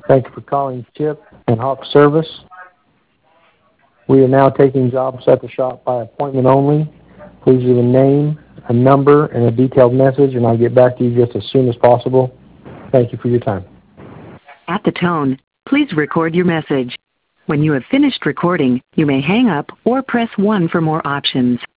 Thank you for calling Chip and Hawk Service. We are now taking jobs at the shop by appointment only. Please leave a name, a number, and a detailed message, and I'll get back to you just as soon as possible. Thank you for your time. At the tone, please record your message. When you have finished recording, you may hang up or press 1 for more options.